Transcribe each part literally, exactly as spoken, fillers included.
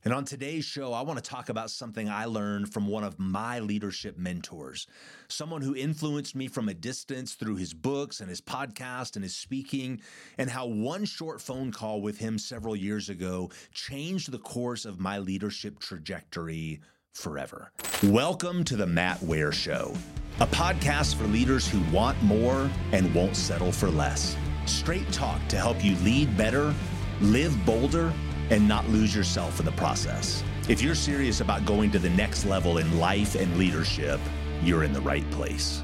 And on today's show, I want to talk about something I learned from one of my leadership mentors, someone who influenced me from a distance through his books and his podcast and his speaking, and how one short phone call with him several years ago changed the course of my leadership trajectory forever. Welcome to the Matt Ware Show, a podcast for leaders who want more and won't settle for less. Straight talk to help you lead better, live bolder, and not lose yourself in the process. If you're serious about going to the next level in life and leadership, you're in the right place.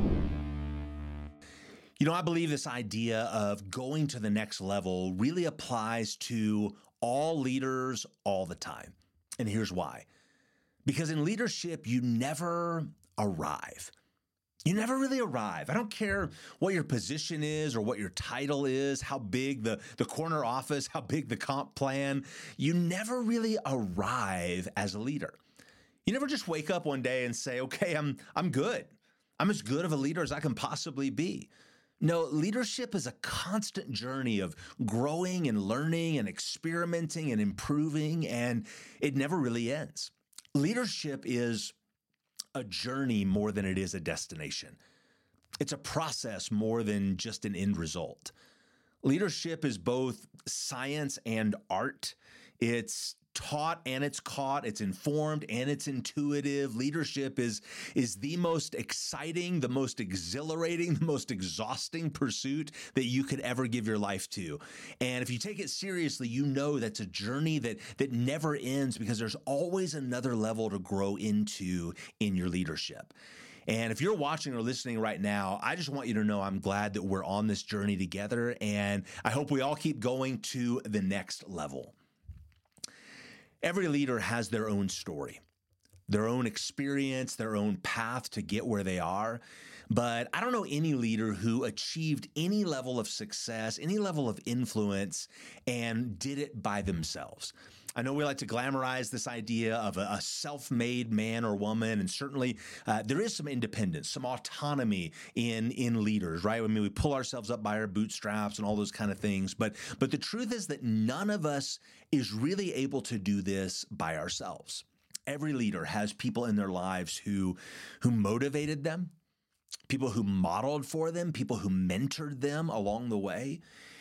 You know, I believe this idea of going to the next level really applies to all leaders all the time. And here's why. Because in leadership, you never arrive. You never really arrive. I don't care what your position is or what your title is, how big the, the corner office, how big the comp plan. You never really arrive as a leader. You never just wake up one day and say, okay, I'm I'm good. I'm as good of a leader as I can possibly be. No, leadership is a constant journey of growing and learning and experimenting and improving, and it never really ends. Leadership is a journey more than it is a destination. It's a process more than just an end result. Leadership is both science and art. It's taught and it's caught. It's informed and it's intuitive. Leadership is, is the most exciting, the most exhilarating, the most exhausting pursuit that you could ever give your life to. And if you take it seriously, you know that's a journey that, that never ends because there's always another level to grow into in your leadership. And if you're watching or listening right now, I just want you to know I'm glad that we're on this journey together, and I hope we all keep going to the next level. Every leader has their own story, their own experience, their own path to get where they are. But I don't know any leader who achieved any level of success, any level of influence, and did it by themselves. I know we like to glamorize this idea of a, a self-made man or woman, and certainly uh, there is some independence, some autonomy in, in leaders, right? I mean, we pull ourselves up by our bootstraps and all those kind of things, but, but the truth is that none of us is really able to do this by ourselves. Every leader has people in their lives who, who motivated them, people who modeled for them, people who mentored them along the way.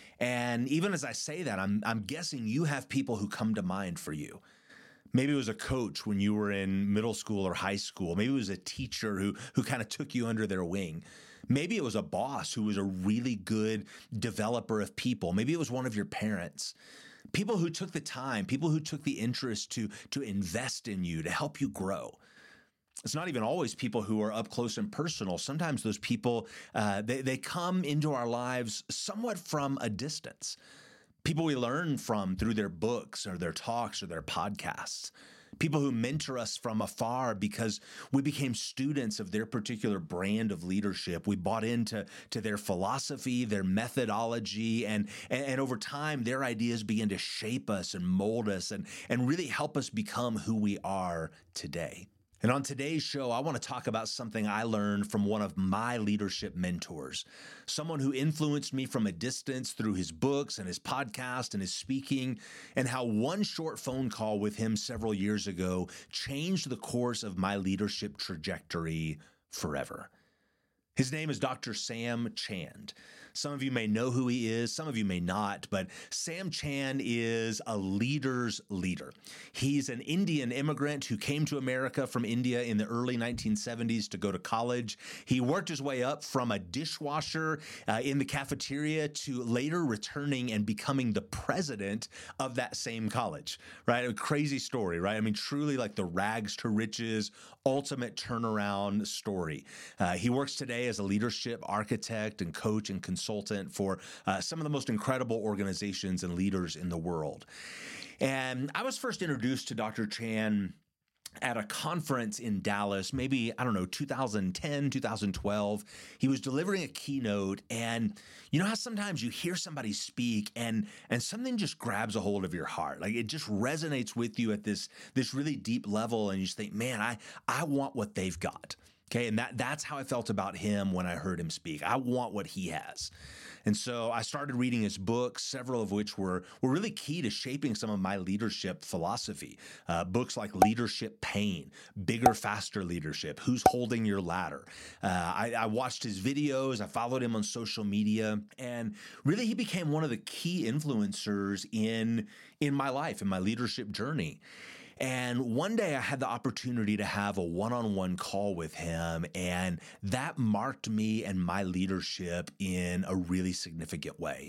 And even as I say that, I'm I'm guessing you have people who come to mind for you. Maybe it was a coach when you were in middle school or high school. Maybe it was a teacher who who kind of took you under their wing. Maybe it was a boss who was a really good developer of people. Maybe it was one of your parents. People who took the time, people who took the interest to to invest in you, to help you grow. It's not even always people who are up close and personal. Sometimes those people, uh, they, they come into our lives somewhat from a distance. People we learn from through their books or their talks or their podcasts. People who mentor us from afar because we became students of their particular brand of leadership. We bought into to their philosophy, their methodology, and, and, and over time, their ideas began to shape us and mold us and, and really help us become who we are today. And on today's show, I want to talk about something I learned from one of my leadership mentors, someone who influenced me from a distance through his books and his podcast and his speaking, and how one short phone call with him several years ago changed the course of my leadership trajectory forever. His name is Doctor Sam Chand. Some of you may know who he is, some of you may not, but Sam Chand is a leader's leader. He's an Indian immigrant who came to America from India in the early nineteen seventies to go to college. He worked his way up from a dishwasher uh, in the cafeteria to later returning and becoming the president of that same college, right? A crazy story, right? I mean, truly like the rags to riches, ultimate turnaround story. Uh, he works today as a leadership architect and coach and consultant for uh, some of the most incredible organizations and leaders in the world. And I was first introduced to Doctor Chand at a conference in Dallas, maybe, I don't know, two thousand ten, two thousand twelve. He was delivering a keynote, and you know how sometimes you hear somebody speak and and something just grabs a hold of your heart. Like it just resonates with you at this, this really deep level, and you just think, man, I, I want what they've got. Okay, and that that's how I felt about him when I heard him speak. I want what he has. And so I started reading his books, several of which were, were really key to shaping some of my leadership philosophy. Uh, books like Leadership Pain, Bigger, Faster Leadership, Who's Holding Your Ladder. Uh, I, I watched his videos. I followed him on social media. And really, he became one of the key influencers in, in my life, in my leadership journey. And one day I had the opportunity to have a one-on-one call with him, and that marked me and my leadership in a really significant way.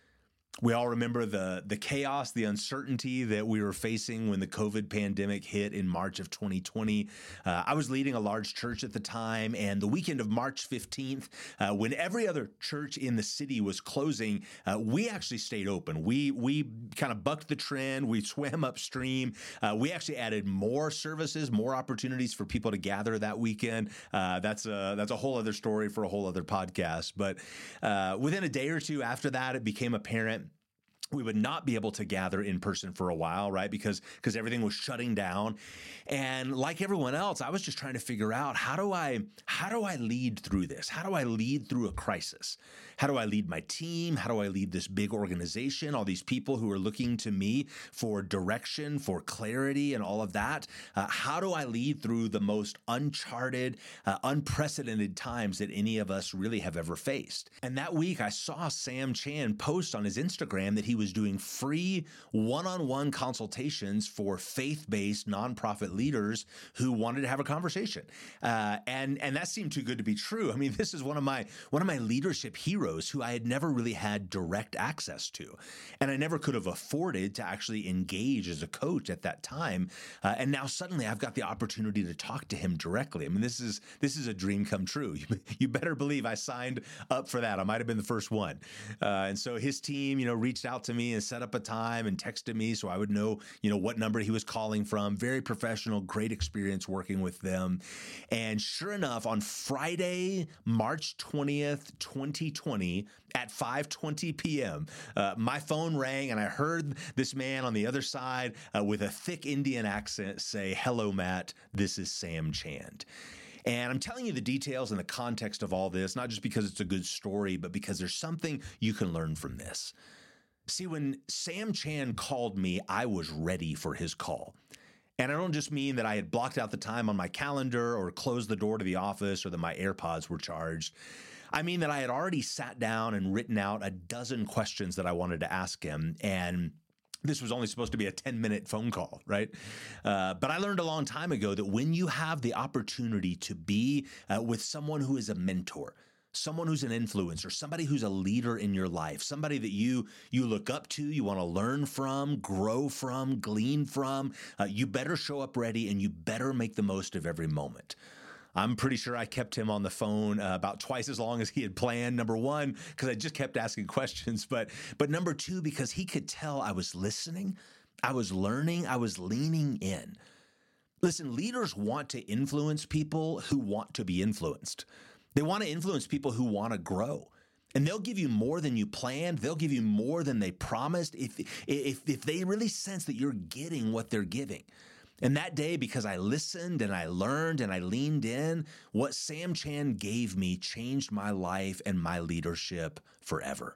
We all remember the, the chaos, the uncertainty that we were facing when the COVID pandemic hit in March of twenty twenty. Uh, I was leading a large church at the time, and the weekend of March fifteenth, uh, when every other church in the city was closing, uh, we actually stayed open. We we kind of bucked the trend. We swam upstream. Uh, we actually added more services, more opportunities for people to gather that weekend. Uh, that's a that's a whole other story for a whole other podcast. But uh, within a day or two after that, it became apparent we would not be able to gather in person for a while, right? Because because everything was shutting down. And like everyone else, I was just trying to figure out how do I how do I lead through this? How do I lead through a crisis? How do I lead my team? How do I lead this big organization? All these people who are looking to me for direction, for clarity, and all of that. Uh, how do I lead through the most uncharted, uh, unprecedented times that any of us really have ever faced? And that week, I saw Sam Chan post on his Instagram that he was doing free one-on-one consultations for faith-based nonprofit leaders who wanted to have a conversation. Uh, and, and that seemed too good to be true. I mean, this is one of my, one of my leadership heroes who I had never really had direct access to. And I never could have afforded to actually engage as a coach at that time. Uh, and now suddenly I've got the opportunity to talk to him directly. I mean, this is, this is a dream come true. You, you better believe I signed up for that. I might've been the first one. Uh, and so his team, you know, reached out to me and set up a time and texted me so I would know, you know, what number he was calling from. Very professional, great experience working with them. And sure enough, on Friday, March twentieth, twenty twenty, at five twenty p.m., uh, my phone rang and I heard this man on the other side uh, with a thick Indian accent say, "Hello, Matt, this is Sam Chan." And I'm telling you the details and the context of all this, not just because it's a good story, but because there's something you can learn from this. See, when Sam Chan called me, I was ready for his call. And I don't just mean that I had blocked out the time on my calendar or closed the door to the office or that my AirPods were charged. I mean that I had already sat down and written out a dozen questions that I wanted to ask him. And this was only supposed to be a ten-minute phone call, right? Uh, but I learned a long time ago that when you have the opportunity to be uh, with someone who is a mentor, someone who's an influencer, somebody who's a leader in your life, somebody that you you look up to, you want to learn from, grow from, glean from, uh, you better show up ready and you better make the most of every moment. I'm pretty sure I kept him on the phone uh, about twice as long as he had planned. Number one, because I just kept asking questions, but but number two, because he could tell I was listening, I was learning, I was leaning in. Listen, leaders want to influence people who want to be influenced. They want to influence people who want to grow. And they'll give you more than you planned. They'll give you more than they promised if if if they really sense that you're getting what they're giving. And that day, because I listened and I learned and I leaned in, what Sam Chan gave me changed my life and my leadership forever.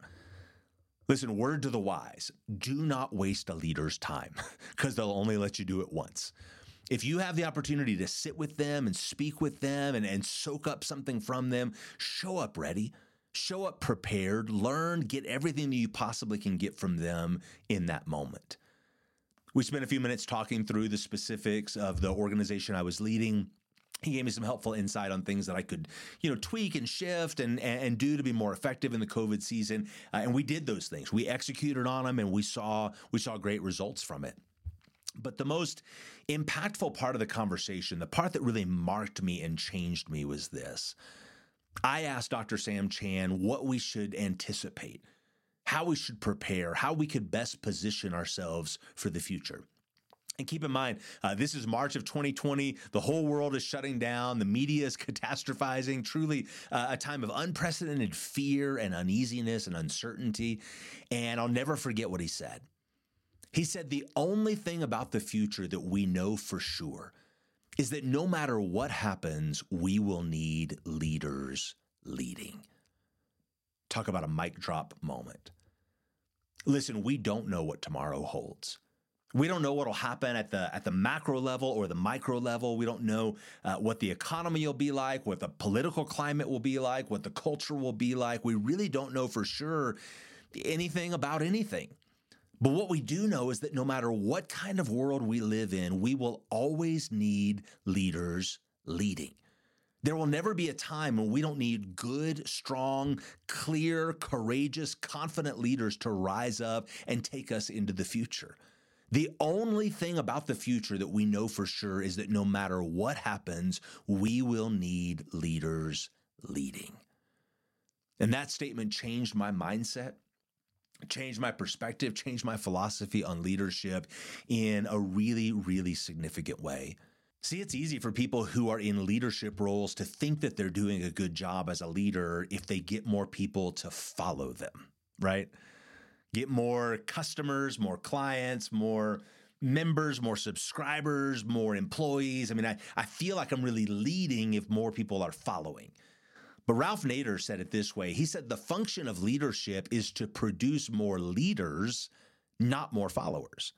Listen, word to the wise, do not waste a leader's time because they'll only let you do it once. If you have the opportunity to sit with them and speak with them and, and soak up something from them, show up ready, show up prepared, learn, get everything that you possibly can get from them in that moment. We spent a few minutes talking through the specifics of the organization I was leading. He gave me some helpful insight on things that I could, you know, tweak and shift and, and do to be more effective in the COVID season. Uh, and we did those things. We executed on them and we saw, we saw great results from it. But the most impactful part of the conversation, the part that really marked me and changed me was this. I asked Doctor Sam Chan what we should anticipate, how we should prepare, how we could best position ourselves for the future. And keep in mind, uh, this is March of twenty twenty. The whole world is shutting down. The media is catastrophizing. Truly uh, a time of unprecedented fear and uneasiness and uncertainty. And I'll never forget what he said. He said, the only thing about the future that we know for sure is that no matter what happens, we will need leaders leading. Talk about a mic drop moment. Listen, we don't know what tomorrow holds. We don't know what will happen at the at the macro level or the micro level. We don't know uh, what the economy will be like, what the political climate will be like, what the culture will be like. We really don't know for sure anything about anything. But what we do know is that no matter what kind of world we live in, we will always need leaders leading. There will never be a time when we don't need good, strong, clear, courageous, confident leaders to rise up and take us into the future. The only thing about the future that we know for sure is that no matter what happens, we will need leaders leading. And that statement changed my mindset, changed my perspective, changed my philosophy on leadership in a really, really significant way. See, it's easy for people who are in leadership roles to think that they're doing a good job as a leader if they get more people to follow them, right? Get more customers, more clients, more members, more subscribers, more employees. I mean, I, I feel like I'm really leading if more people are following. But Ralph Nader said it this way. He said the function of leadership is to produce more leaders, not more followers.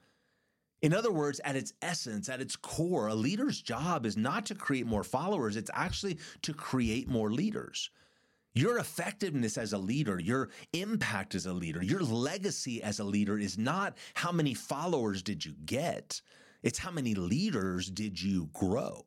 In other words, at its essence, at its core, a leader's job is not to create more followers. It's actually to create more leaders. Your effectiveness as a leader, your impact as a leader, your legacy as a leader is not how many followers did you get, it's how many leaders did you grow.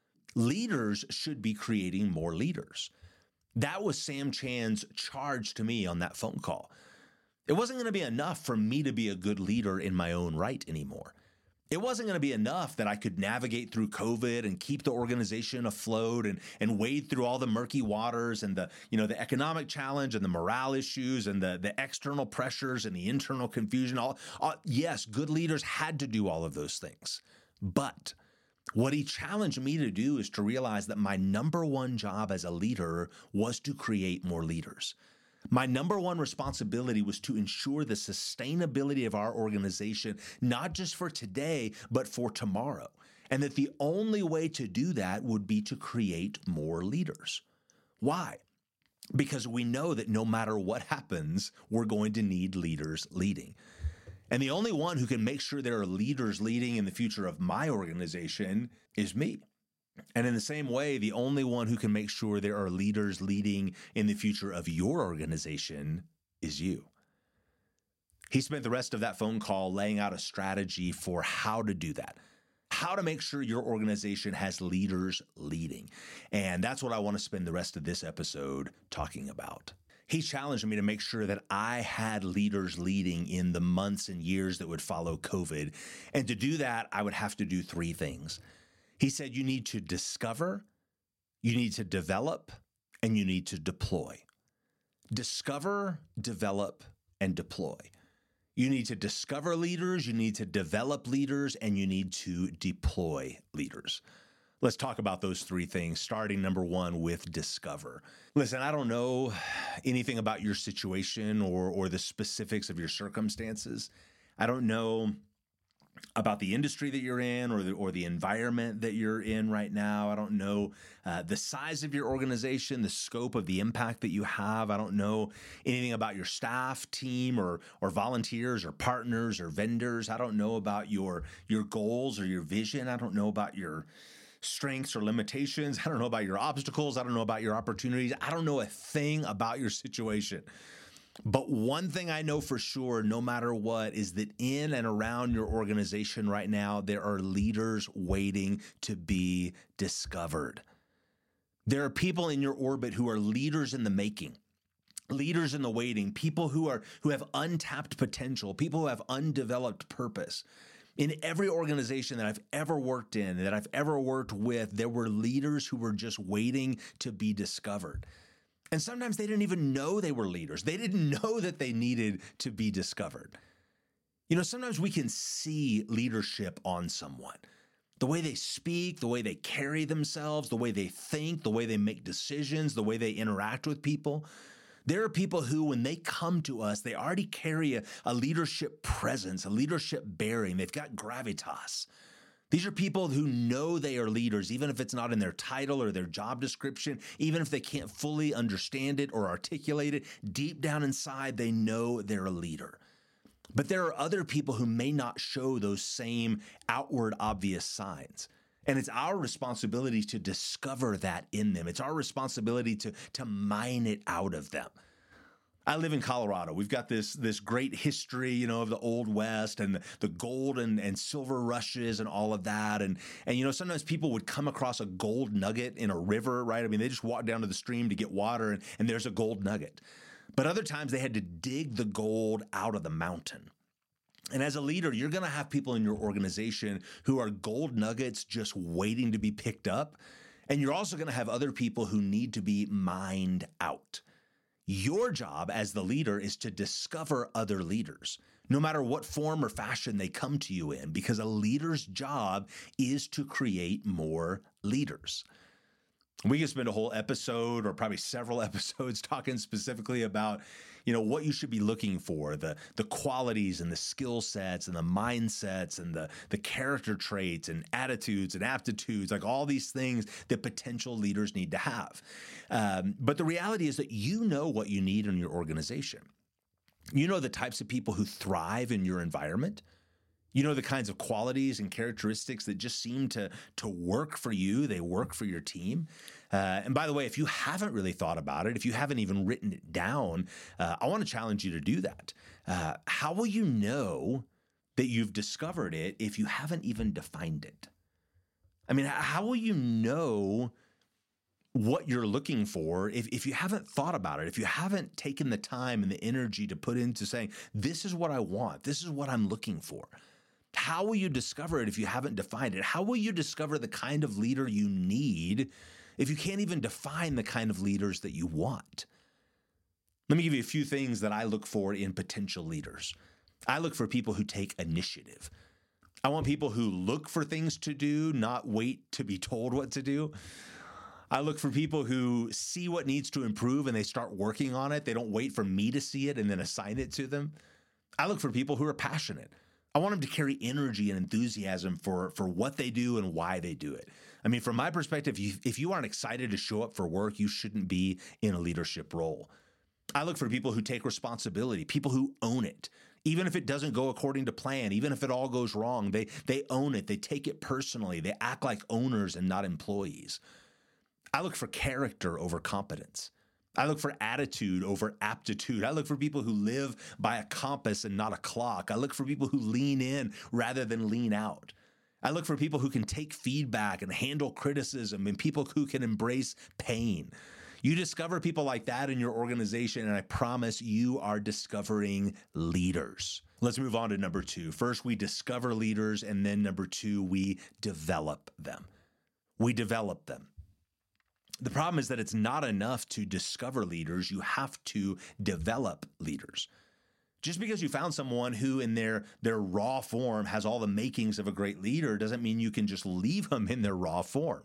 Leaders should be creating more leaders. That was Sam Chan's charge to me on that phone call. It wasn't going to be enough for me to be a good leader in my own right anymore. It wasn't going to be enough that I could navigate through COVID and keep the organization afloat and, and wade through all the murky waters and the, you know, the economic challenge and the morale issues and the, the external pressures and the internal confusion. All, all, yes, good leaders had to do all of those things. But what he challenged me to do is to realize that my number one job as a leader was to create more leaders. My number one responsibility was to ensure the sustainability of our organization, not just for today, but for tomorrow. And that the only way to do that would be to create more leaders. Why? Because we know that no matter what happens, we're going to need leaders leading. And the only one who can make sure there are leaders leading in the future of my organization is me. And in the same way, the only one who can make sure there are leaders leading in the future of your organization is you. He spent the rest of that phone call laying out a strategy for how to do that, how to make sure your organization has leaders leading. And that's what I want to spend the rest of this episode talking about. He challenged me to make sure that I had leaders leading in the months and years that would follow COVID. And to do that, I would have to do three things. He said you need to discover, you need to develop, and you need to deploy. Discover, develop, and deploy. You need to discover leaders, you need to develop leaders, and you need to deploy leaders. Let's talk about those three things, starting number one with discover. Listen, I don't know anything about your situation or, or the specifics of your circumstances. I don't know about the industry that you're in or the, or the environment that you're in right now. I don't know uh, the size of your organization, the scope of the impact that you have. I don't know anything about your staff, team, or or volunteers or partners or vendors. I don't know about your, your goals or your vision. I don't know about your strengths or limitations. I don't know about your obstacles. I don't know about your opportunities. I don't know a thing about your situation. But one thing I know for sure, no matter what, is that in and around your organization right now, there are leaders waiting to be discovered. There are people in your orbit who are leaders in the making, leaders in the waiting, people who are who have untapped potential, people who have undeveloped purpose. In every organization that I've ever worked in, that I've ever worked with, there were leaders who were just waiting to be discovered. And sometimes they didn't even know they were leaders. They didn't know that they needed to be discovered. You know, sometimes we can see leadership on someone. The way they speak, the way they carry themselves, the way they think, the way they make decisions, the way they interact with people. There are people who, when they come to us, they already carry a, a leadership presence, a leadership bearing. They've got gravitas. These are people who know they are leaders, even if it's not in their title or their job description, even if they can't fully understand it or articulate it. Deep down inside, they know they're a leader. But there are other people who may not show those same outward obvious signs. And it's our responsibility to discover that in them. It's our responsibility to, to mine it out of them. I live in Colorado. We've got this, this great history, you know, of the Old West and the, the gold and, and silver rushes and all of that. And, and, you know, sometimes people would come across a gold nugget in a river, right? I mean, they just walk down to the stream to get water and, and there's a gold nugget. But other times they had to dig the gold out of the mountain. And as a leader, you're going to have people in your organization who are gold nuggets just waiting to be picked up. And you're also going to have other people who need to be mined out. Your job as the leader is to discover other leaders, no matter what form or fashion they come to you in, because a leader's job is to create more leaders. We could spend a whole episode or probably several episodes talking specifically about, you know, what you should be looking for, the, the qualities and the skill sets and the mindsets and the, the character traits and attitudes and aptitudes, like all these things that potential leaders need to have. Um, but the reality is that you know what you need in your organization. You know the types of people who thrive in your environment. You know the kinds of qualities and characteristics that just seem to, to work for you. They work for your team. Uh, and by the way, if you haven't really thought about it, if you haven't even written it down, uh, I want to challenge you to do that. Uh, how will you know that you've discovered it if you haven't even defined it? I mean, how will you know what you're looking for if, if you haven't thought about it, if you haven't taken the time and the energy to put into saying, this is what I want, this is what I'm looking for? How will you discover it if you haven't defined it? How will you discover the kind of leader you need if you can't even define the kind of leaders that you want? Let me give you a few things that I look for in potential leaders. I look for people who take initiative. I want people who look for things to do, not wait to be told what to do. I look for people who see what needs to improve and they start working on it. They don't wait for me to see it and then assign it to them. I look for people who are passionate. I want them to carry energy and enthusiasm for, for what they do and why they do it. I mean, from my perspective, if you, if you aren't excited to show up for work, you shouldn't be in a leadership role. I look for people who take responsibility, people who own it. Even if it doesn't go according to plan, even if it all goes wrong, they, they own it. They take it personally. They act like owners and not employees. I look for character over competence. I look for attitude over aptitude. I look for people who live by a compass and not a clock. I look for people who lean in rather than lean out. I look for people who can take feedback and handle criticism and people who can embrace pain. You discover people like that in your organization, and I promise you are discovering leaders. Let's move on to number two. First, we discover leaders, and then number two, we develop them. We develop them. The problem is that it's not enough to discover leaders. You have to develop leaders. Just because you found someone who in their, their raw form has all the makings of a great leader doesn't mean you can just leave them in their raw form.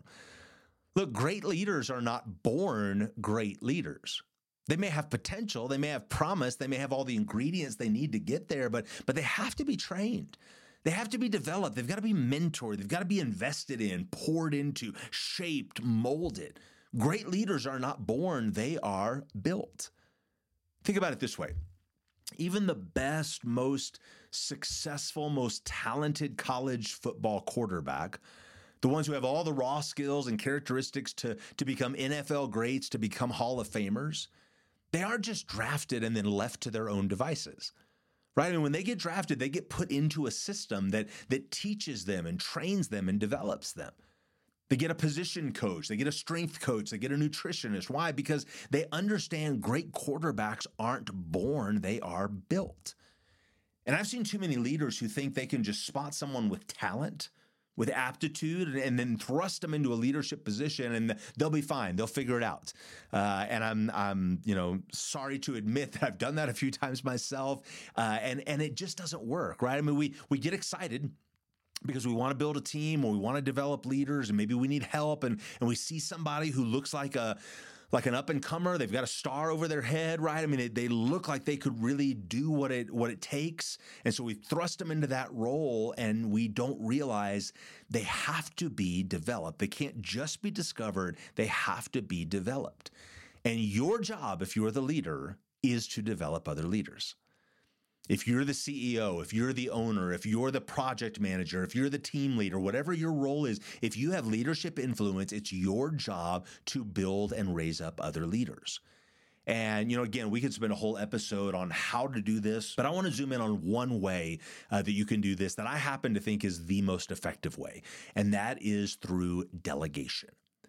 Look, great leaders are not born great leaders. They may have potential, they may have promise, they may have all the ingredients they need to get there, but, but they have to be trained. They have to be developed. They've got to be mentored. They've got to be invested in, poured into, shaped, molded. Great leaders are not born, they are built. Think about it this way. Even the best, most successful, most talented college football quarterback, the ones who have all the raw skills and characteristics to, to become N F L greats, to become Hall of Famers, they aren't just drafted and then left to their own devices. Right? I mean, when they get drafted, they get put into a system that, that teaches them and trains them and develops them. They get a position coach, they get a strength coach, they get a nutritionist. Why? Because they understand great quarterbacks aren't born, they are built. And I've seen too many leaders who think they can just spot someone with talent, with aptitude, and then thrust them into a leadership position, and they'll be fine. They'll figure it out. Uh, and I'm, I'm, you know, sorry to admit that I've done that a few times myself, uh, and and it just doesn't work, right? I mean, we we get excited because we want to build a team or we want to develop leaders, and maybe we need help, and and we see somebody who looks like a like an up-and-comer. They've got a star over their head, right? I mean, they, they look like they could really do what it what it takes. And so we thrust them into that role, and we don't realize they have to be developed. They can't just be discovered. They have to be developed. And your job, if you're the leader, is to develop other leaders. If you're the C E O, if you're the owner, if you're the project manager, if you're the team leader, whatever your role is, if you have leadership influence, it's your job to build and raise up other leaders. And, you know, again, we could spend a whole episode on how to do this, but I want to zoom in on one way uh, that you can do this that I happen to think is the most effective way, and that is through delegation.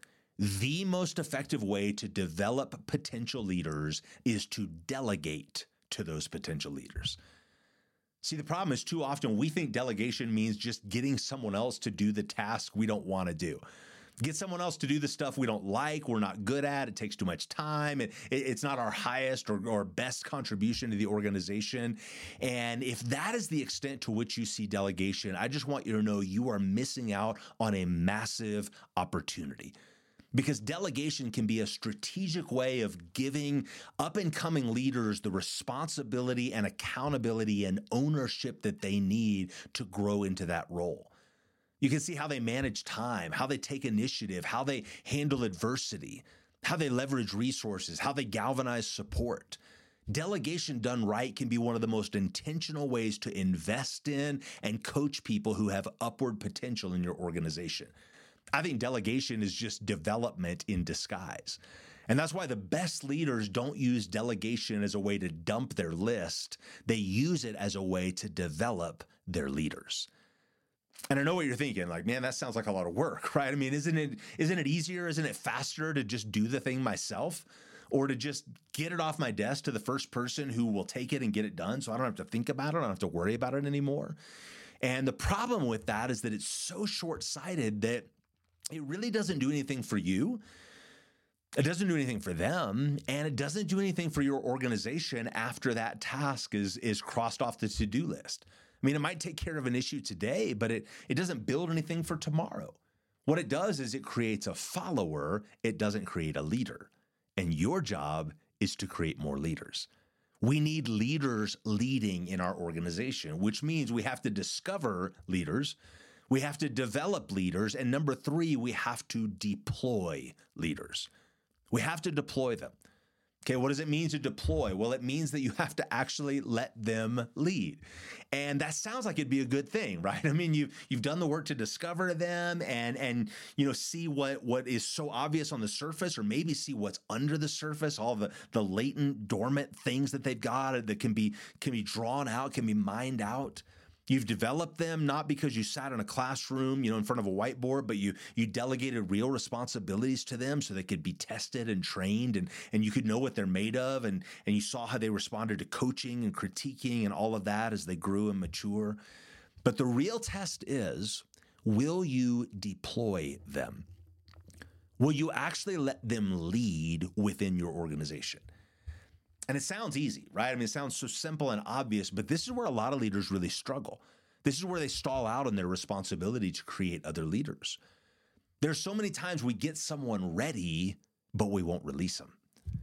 The most effective way to develop potential leaders is to delegate to those potential leaders. See, the problem is too often we think delegation means just getting someone else to do the task we don't want to do. Get someone else to do the stuff we don't like, we're not good at, it takes too much time, it, it, it's not our highest or, or best contribution to the organization. And if that is the extent to which you see delegation, I just want you to know you are missing out on a massive opportunity. Because delegation can be a strategic way of giving up-and-coming leaders the responsibility and accountability and ownership that they need to grow into that role. You can see how they manage time, how they take initiative, how they handle adversity, how they leverage resources, how they galvanize support. Delegation done right can be one of the most intentional ways to invest in and coach people who have upward potential in your organization. I think delegation is just development in disguise. And that's why the best leaders don't use delegation as a way to dump their list. They use it as a way to develop their leaders. And I know what you're thinking, like, man, that sounds like a lot of work, right? I mean, isn't it, isn't it easier, isn't it faster to just do the thing myself? Or to just get it off my desk to the first person who will take it and get it done so I don't have to think about it, I don't have to worry about it anymore? And the problem with that is that it's so short-sighted that it really doesn't do anything for you. It doesn't do anything for them, and it doesn't do anything for your organization after that task is, is crossed off the to-do list. I mean, it might take care of an issue today, but it, it doesn't build anything for tomorrow. What it does is it creates a follower. It doesn't create a leader. And your job is to create more leaders. We need leaders leading in our organization, which means we have to discover leaders. We have to develop leaders. And number three, we have to deploy leaders. We have to deploy them. Okay, what does it mean to deploy? Well, it means that you have to actually let them lead. And that sounds like it'd be a good thing, right? I mean, you've, you've done the work to discover them and, and you know, see what, what is so obvious on the surface, or maybe see what's under the surface, all the, the latent, dormant things that they've got that can be, can be drawn out, can be mined out. You've developed them not because you sat in a classroom, you know, in front of a whiteboard, but you you delegated real responsibilities to them so they could be tested and trained, and, and you could know what they're made of, and, and you saw how they responded to coaching and critiquing and all of that as they grew and mature. But the real test is, will you deploy them? Will you actually let them lead within your organization? And it sounds easy, right? I mean, it sounds so simple and obvious, but this is where a lot of leaders really struggle. This is where they stall out on their responsibility to create other leaders. There's so many times we get someone ready, but we won't release them.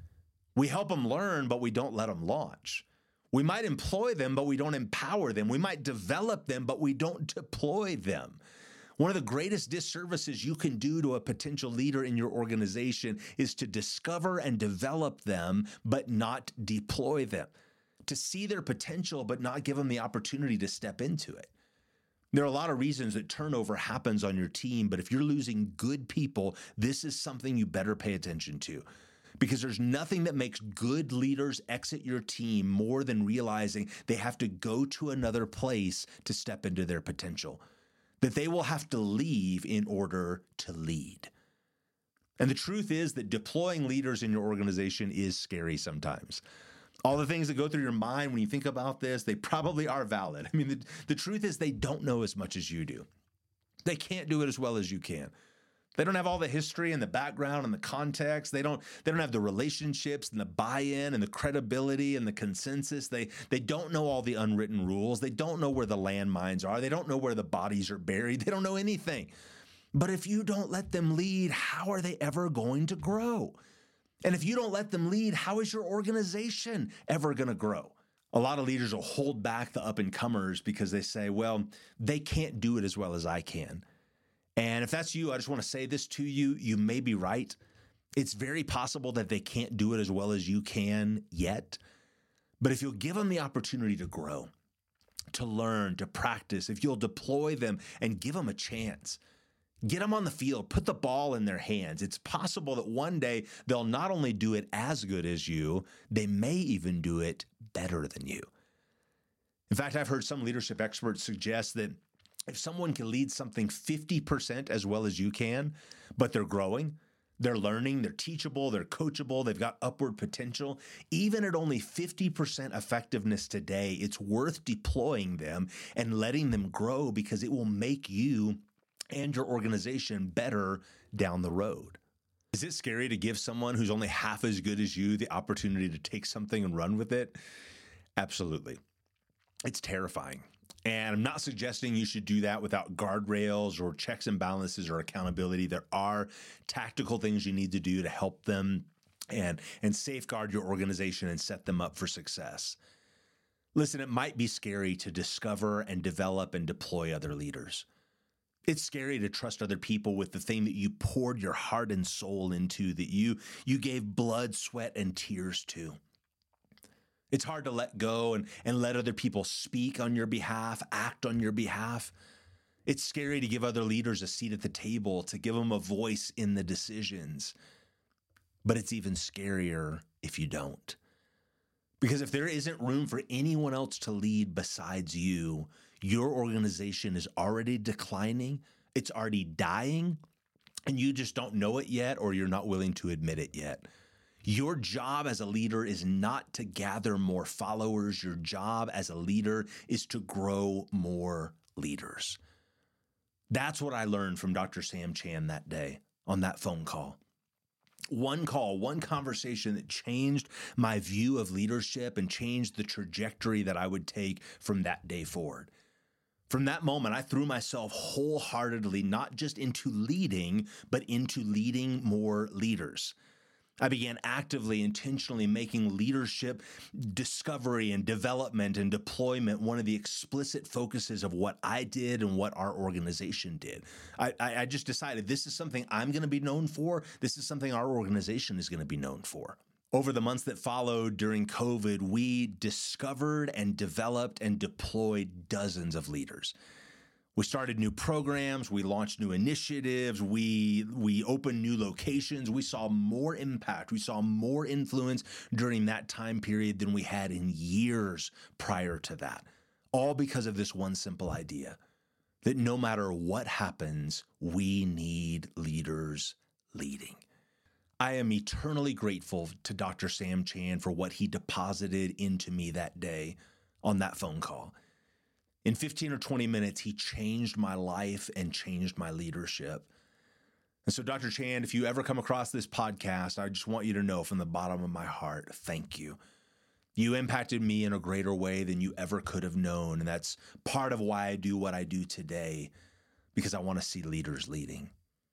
We help them learn, but we don't let them launch. We might employ them, but we don't empower them. We might develop them, but we don't deploy them. One of the greatest disservices you can do to a potential leader in your organization is to discover and develop them, but not deploy them. To see their potential, but not give them the opportunity to step into it. There are a lot of reasons that turnover happens on your team, but if you're losing good people, this is something you better pay attention to. Because there's nothing that makes good leaders exit your team more than realizing they have to go to another place to step into their potential. That they will have to leave in order to lead. And the truth is that deploying leaders in your organization is scary sometimes. All the things that go through your mind when you think about this, they probably are valid. I mean, the, the truth is they don't know as much as you do. They can't do it as well as you can. They don't have all the history and the background and the context. They don't, they don't have the relationships and the buy-in and the credibility and the consensus. They, they don't know all the unwritten rules. They don't know where the landmines are. They don't know where the bodies are buried. They don't know anything. But if you don't let them lead, how are they ever going to grow? And if you don't let them lead, how is your organization ever going to grow? A lot of leaders will hold back the up-and-comers because they say, well, they can't do it as well as I can. And if that's you, I just want to say this to you. You may be right. It's very possible that they can't do it as well as you can yet. But if you'll give them the opportunity to grow, to learn, to practice, if you'll deploy them and give them a chance, get them on the field, put the ball in their hands, it's possible that one day they'll not only do it as good as you, they may even do it better than you. In fact, I've heard some leadership experts suggest that if someone can lead something fifty percent as well as you can, but they're growing, they're learning, they're teachable, they're coachable, they've got upward potential, even at only fifty percent effectiveness today, it's worth deploying them and letting them grow because it will make you and your organization better down the road. Is it scary to give someone who's only half as good as you the opportunity to take something and run with it? Absolutely. It's terrifying. And I'm not suggesting you should do that without guardrails or checks and balances or accountability. There are tactical things you need to do to help them and, and safeguard your organization and set them up for success. Listen, it might be scary to discover and develop and deploy other leaders. It's scary to trust other people with the thing that you poured your heart and soul into, that you, you gave blood, sweat, and tears to. It's hard to let go and, and let other people speak on your behalf, act on your behalf. It's scary to give other leaders a seat at the table, to give them a voice in the decisions. But it's even scarier if you don't. Because if there isn't room for anyone else to lead besides you, your organization is already declining, it's already dying, and you just don't know it yet, or you're not willing to admit it yet. Your job as a leader is not to gather more followers. Your job as a leader is to grow more leaders. That's what I learned from Doctor Sam Chan that day on that phone call. One call, one conversation that changed my view of leadership and changed the trajectory that I would take from that day forward. From that moment, I threw myself wholeheartedly, not just into leading, but into leading more leaders. I began actively, intentionally making leadership discovery and development and deployment one of the explicit focuses of what I did and what our organization did. I, I just decided this is something I'm going to be known for. This is something our organization is going to be known for. Over the months that followed during COVID, we discovered and developed and deployed dozens of leaders. We started new programs, we launched new initiatives, we we opened new locations, we saw more impact, we saw more influence during that time period than we had in years prior to that. All because of this one simple idea, that no matter what happens, we need leaders leading. I am eternally grateful to Doctor Sam Chan for what he deposited into me that day on that phone call. In fifteen or twenty minutes, he changed my life and changed my leadership. And so, Doctor Chan, if you ever come across this podcast, I just want you to know from the bottom of my heart, thank you. You impacted me in a greater way than you ever could have known. And that's part of why I do what I do today, because I want to see leaders leading.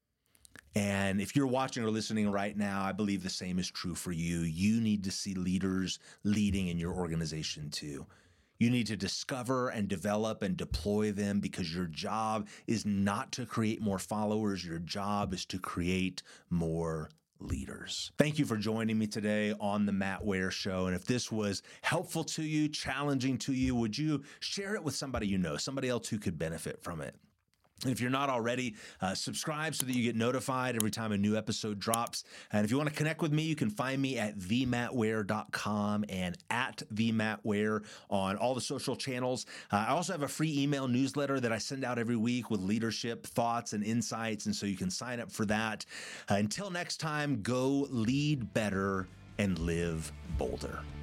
And if you're watching or listening right now, I believe the same is true for you. You need to see leaders leading in your organization too. You need to discover and develop and deploy them, because your job is not to create more followers. Your job is to create more leaders. Thank you for joining me today on the Matt Ware Show. And if this was helpful to you, challenging to you, would you share it with somebody you know, somebody else who could benefit from it? And if you're not already, uh, subscribe so that you get notified every time a new episode drops. And if you want to connect with me, you can find me at the matt ware dot com and at the matt ware on all the social channels. Uh, I also have a free email newsletter that I send out every week with leadership thoughts and insights, and so you can sign up for that. Uh, until next time, go lead better and live bolder.